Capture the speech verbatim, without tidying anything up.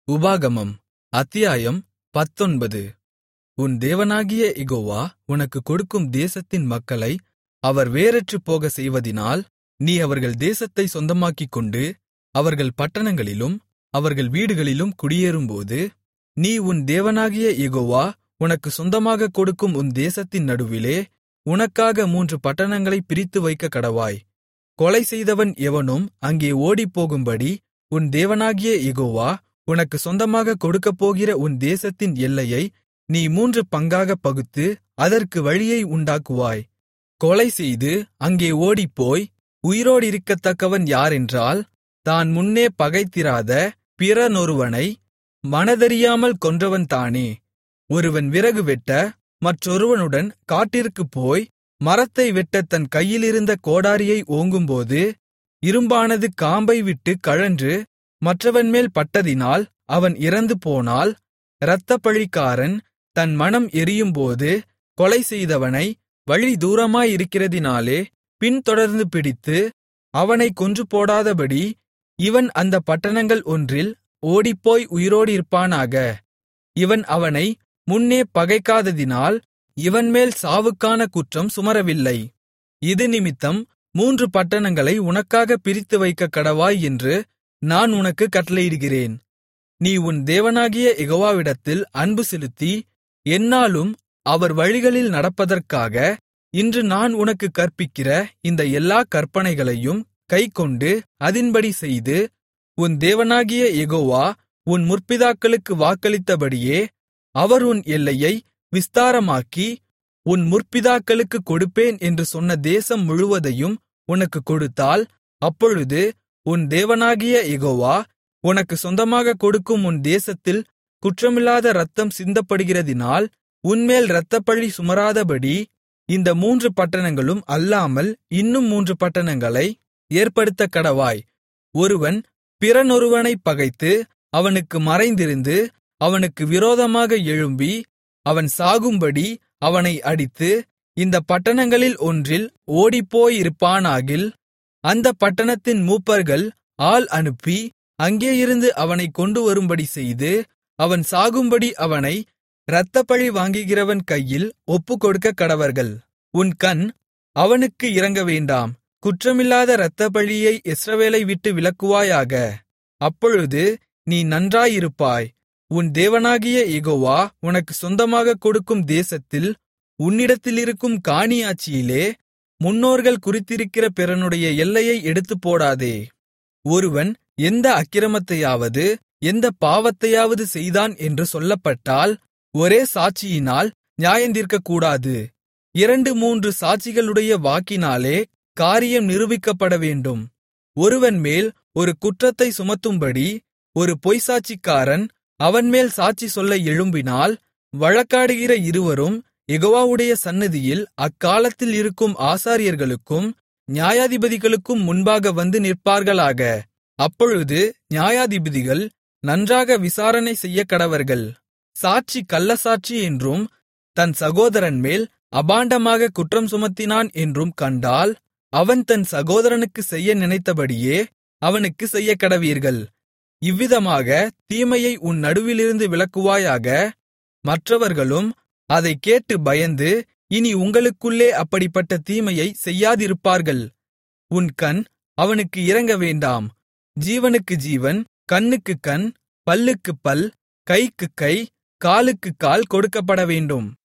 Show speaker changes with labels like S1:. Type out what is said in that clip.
S1: உபாகமம் அத்தியாயம் பத்தொன்பது. உன் தேவனாகிய யெகோவா உனக்குக் கொடுக்கும் தேசத்தின் மக்களை அவர் வேரற்றுப் போகச் செய்வதினால், நீ அவர்கள் தேசத்தைச் சொந்தமாக்கிக்கொண்டு அவர்கள் பட்டணங்களிலும் அவர்கள் வீடுகளிலும் குடியேறும்போது, நீ உன் தேவனாகிய யெகோவா உனக்குச் சொந்தமாகக் கொடுக்கும் உன் தேசத்தின் நடுவிலே உனக்காக மூன்று பட்டணங்களைப் பிரித்து வைக்கக்கடவாய். கொலை செய்தவன் எவனும் அங்கே ஓடிப்போகும்படி உன் தேவனாகிய யெகோவா உனக்குச் சொந்தமாகக் கொடுக்கப்போகிற உன் தேசத்தின் எல்லையை நீ மூன்று பங்காகப் பகுத்து அதற்கு வழியை உண்டாக்குவாய். கொலைசெய்து அங்கே ஓடிப்போய் உயிரோடிருக்கத்தக்கவன் யாரென்றால், தான் முன்னே பகைத்திராத பிறனொருவனை மனதறியாமல் கொன்றவன் தானே. ஒருவன் விறகு வெட்ட மற்றொருவனுடன் காட்டிற்குப் போய் மரத்தை வெட்டத் தன் கையிலிருந்த கோடாரியை ஓங்கும்போது, இரும்பானது காம்பை விட்டுக் கழன்று மற்றவன்மேல் பட்டதினால் அவன் இறந்துபோனால், இரத்தப்பழிக்காரன் தன் மனம் எரியும்போது கொலை செய்தவனை வழி தூரமாயிருக்கிறதினாலே பின்தொடர்ந்து பிடித்து அவனைக் கொன்றுபோடாதபடி இவன் அந்தப் பட்டணங்கள் ஒன்றில் ஓடிப்போய் உயிரோடிருப்பானாக. இவன் அவனை முன்னே பகைக்காததினால் இவன்மேல் சாவுக்கான குற்றம் சுமரவில்லை. இது நிமித்தம் மூன்று பட்டணங்களை உனக்காகப் பிரித்து வைக்கக்கடவாய் என்று நான் உனக்குக் கட்டளையிடுகிறேன். நீ உன் தேவனாகிய யெகோவாவிடத்தில் அன்பு செலுத்தி எந்நாளும் அவர் வழிகளில் நடப்பதற்காக இன்று நான் உனக்குக் கற்பிக்கிற இந்த எல்லாக் கற்பனைகளையும் கைக்கொண்டு அதின்படி செய்து, உன் தேவனாகிய யெகோவா உன் முற்பிதாக்களுக்கு வாக்களித்தபடியே அவர் உன் எல்லையை விஸ்தாரமாக்கி உன் முற்பிதாக்களுக்குக் கொடுப்பேன் என்று சொன்ன தேசம் முழுவதையும் உனக்குக் கொடுத்தால், அப்பொழுது உன் தேவனாகிய யெகோவா உனக்குச் சொந்தமாகக் கொடுக்கும் உன் தேசத்தில் குற்றமில்லாத இரத்தம் சிந்தப்படுகிறதினால் உன்மேல் இரத்தப்பழி சுமராதபடி இந்த மூன்று பட்டணங்களும் அல்லாமல் இன்னும் மூன்று பட்டணங்களை ஏற்படுத்தக்கடவாய். ஒருவன் பிறனொருவனைப் பகைத்து அவனுக்கு மறைந்திருந்து அவனுக்கு விரோதமாக எழும்பி அவன் சாகும்படி அவனை அடித்து இந்தப் பட்டணங்களில் ஒன்றில் ஓடிப்போயிருப்பானாகில், அந்தப் பட்டணத்தின் மூப்பர்கள் ஆள் அனுப்பி அங்கேயிருந்து அவனைக் கொண்டுவரும்படி செய்து, அவன் சாகும்படி அவனை இரத்தப்பழி வாங்குகிறவன் கையில் ஒப்புக்கொடுக்கக்கடவர்கள். உன் கண் அவனுக்கு இரங்கவேண்டாம். குற்றமில்லாத இரத்தப்பழியை இஸ்ரவேலை விட்டு விலக்குவாயாக. அப்பொழுது நீ நன்றாயிருப்பாய். உன் தேவனாகிய யெகோவா உனக்குச் சொந்தமாகக் கொடுக்கும் தேசத்தில் உன்னிடத்திலிருக்கும் காணியாட்சியிலே முன்னோர்கள் குறித்திருக்கிற பிறனுடைய எல்லையை எடுத்துப்போடாதே. ஒருவன் எந்த அக்கிரமத்தையாவது எந்தப் பாவத்தையாவது செய்தான் என்று சொல்லப்பட்டால் ஒரே சாட்சியினால் நியாயந்தீர்க்கக்கூடாது. இரண்டு மூன்று சாட்சிகளுடைய வாக்கினாலே காரியம் நிரூபிக்கப்படவேண்டும். ஒருவன் மேல் ஒரு குற்றத்தை சுமத்தும்படி ஒரு பொய்ச்சாட்சிக்காரன் அவன்மேல் சாட்சி சொல்ல எழும்பினால், வழக்காடுகிற இருவரும் யெகோவாவுடைய சந்நிதியில் அக்காலத்தில் இருக்கும் ஆசாரியர்களுக்கும் நியாயாதிபதிகளுக்கும் முன்பாக வந்து நிற்பார்களாக. அப்பொழுது நியாயாதிபதிகள் நன்றாக விசாரணை செய்யக்கடவர்கள். சாட்சி கள்ளச்சாட்சி என்றும் தன் சகோதரன்மேல் அபாண்டமாக குற்றம் சுமத்தினான் என்றும் கண்டால், அவன் தன் சகோதரனுக்குச் செய்ய நினைத்தபடியே அவனுக்குச் செய்யக்கடவீர்கள். இவ்விதமாக தீமையை உன் நடுவிலிருந்து விலக்குவாயாக. மற்றவர்களும் அதைக் கேட்டு பயந்து இனி உங்களுக்குள்ளே அப்படிப்பட்ட தீமையைச் செய்யாதிருப்பார்கள். உன் கண் அவனுக்கு இரங்க வேண்டாம். ஜீவனுக்கு ஜீவன், கண்ணுக்குக் கண், பல்லுக்குப் பல், கைக்குக் கை, காலுக்குக் கால் கொடுக்கப்படவேண்டும்.